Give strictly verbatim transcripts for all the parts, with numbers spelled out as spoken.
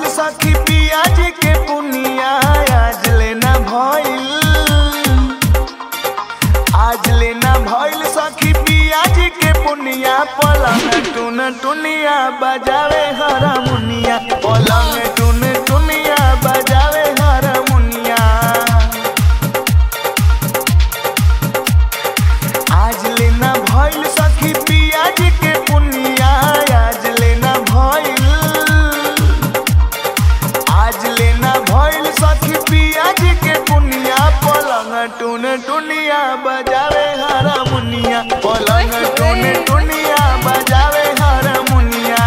सखी पियाज के पुनिया आज लेना भइल आज लेना भइल सखी पियाज के पुनिया पलंग टुन टुनिया बजावे हारमोनिया पलंग टुन टुनिया बजावे हारमोनिया आज लेना भइल सखी पियाज के पुनिया आज लेना भइल आज लेना भइल सखी पियाज के पुनिया पलंग टुन टुनिया बजावे हारमोनिया पलंग टुन टुनिया बजावे हारमोनिया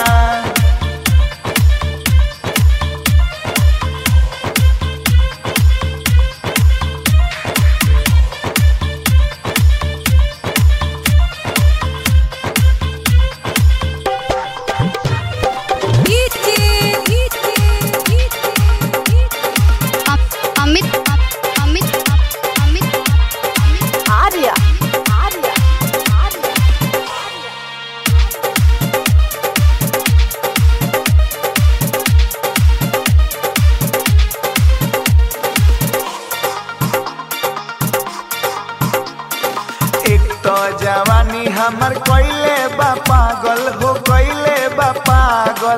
अमित अमित अमित आर्या आर्या एक तो जवानी हमर कोइले बा पागल हो कोइले बा पागल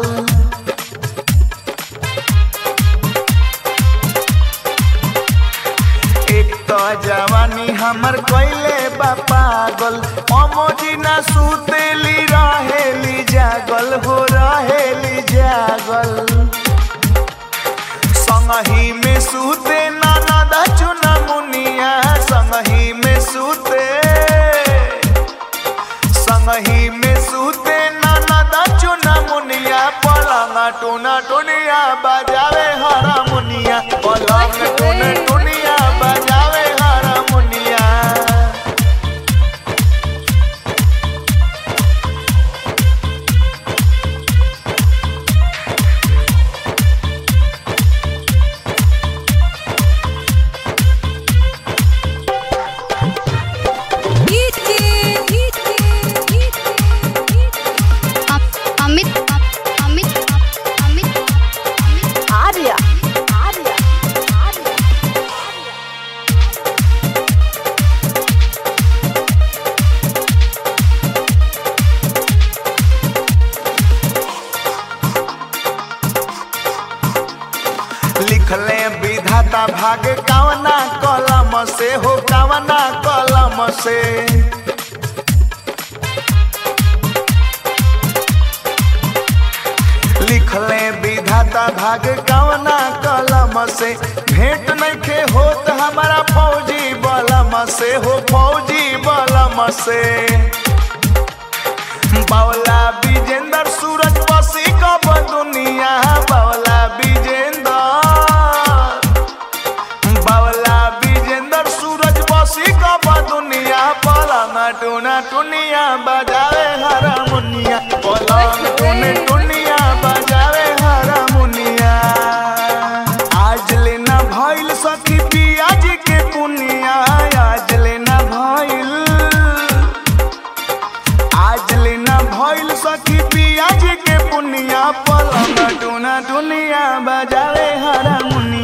एक तो जवानी हमर कोइले बा पागल अमोजी ना सुतेली रहेली जागल हो रहेली जागल संगही में सुते नाना दा चुना मुनिया संगही में सुते संगही में सुते नाना दा चुना मुनिया पलंग टुना टुनिया बजावे हारमोनिया पलंग टुन टुनिया बजावे हारमोनिया अमित अमित अमित आर्या आर्या लिखले विधाता भाग कावना कलम से हो कावना कलम से लिखले विधाता भाग कावना कलम से भेंट नइखे होत हमारा फौजी बलम से हो फौजी बलम से बावला विजेंदर सूरज बसी कब दुनिया बावला विजेंदर बावला विजेंदर सूरज बसी कब दुनिया पलंग टुना टुनिया बजावे हारमोनिया पलंग टुन टुनिया बजावे हारमोनिया आज लेना भइल सखी पियाज के पुनिया आज लेना भइल आज लेना भइल सखी पियाज के पुनिया पलंग टुना टुनिया बजावे हारमोनिया।